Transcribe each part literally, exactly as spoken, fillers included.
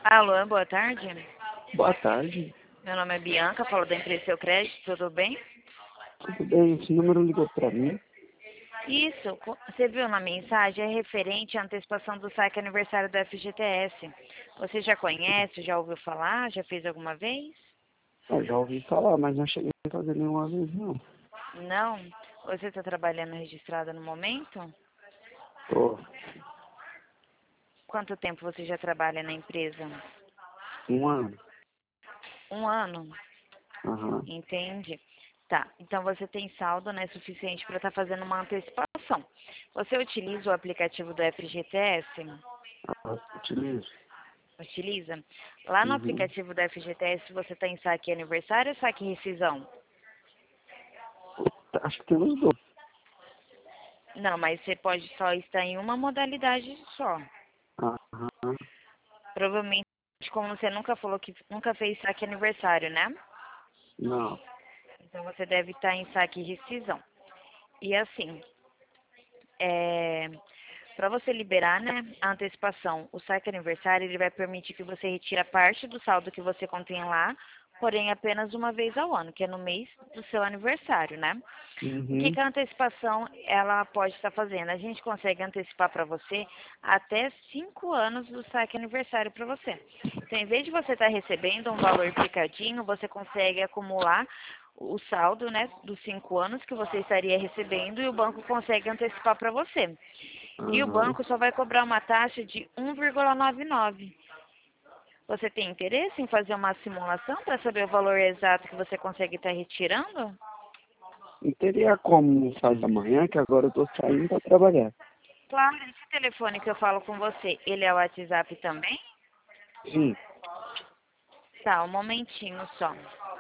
Alô, boa tarde. Boa tarde. Meu nome é Bianca, falo da empresa Seu Crédito, tudo bem? Tudo bem? Esse número ligou para mim? Isso, co- você viu na mensagem, é referente à antecipação do saque aniversário do F G T S. Você já conhece, já ouviu falar, já fez alguma vez? Eu já ouvi falar, mas não cheguei a fazer nenhuma vez, não. Não? Você está trabalhando registrada no momento? Tô Quanto tempo você já trabalha na empresa? um ano. Um ano? Aham. Entende? Tá, então você tem saldo, né, suficiente para estar fazendo uma antecipação. Você utiliza o aplicativo do F G T S? Ah, utilizo. Utiliza? Lá no Uhum. aplicativo da F G T S você tem saque aniversário ou saque rescisão? Acho que tem os dois. Não, mas você pode só estar em uma modalidade só. Aham. Provavelmente, como você nunca falou que nunca fez saque aniversário, né? Não. Então você deve estar em saque rescisão. E assim, é, para você liberar, né, a antecipação, o saque aniversário, ele vai permitir que você retire a parte do saldo que você contém lá, porém apenas uma vez ao ano, que é no mês do seu aniversário, né? O que, Uhum. que a antecipação ela pode estar fazendo? A gente consegue antecipar para você até cinco anos do saque aniversário para você. Então, em vez de você estar recebendo um valor picadinho, você consegue acumular o saldo, né, dos cinco anos que você estaria recebendo e o banco consegue antecipar para você. E o Aham. banco só vai cobrar uma taxa de um vírgula noventa e nove. Você tem interesse em fazer uma simulação para saber o valor exato que você consegue estar retirando? Não teria como fazer amanhã, que agora eu tô saindo para trabalhar. Claro, esse telefone que eu falo com você, ele é o WhatsApp também? Sim. Tá, um momentinho só.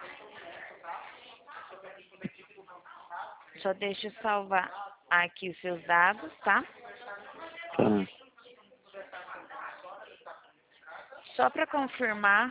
Só deixa eu salvar aqui os seus dados, tá? Tá. Só para confirmar,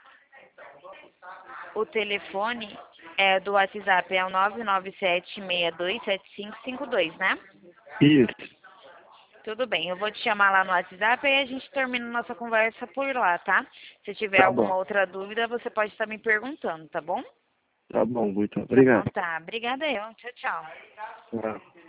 o telefone é do WhatsApp é o nove nove sete, seis dois sete cinco cinco dois, né? Isso. Tudo bem, eu vou te chamar lá no WhatsApp e a gente termina nossa conversa por lá, tá? Se tiver Tá alguma bom. outra dúvida, você pode estar me perguntando, tá bom? Tá bom, muito Então obrigado. tá, obrigada eu. Tchau, tchau. Tchau.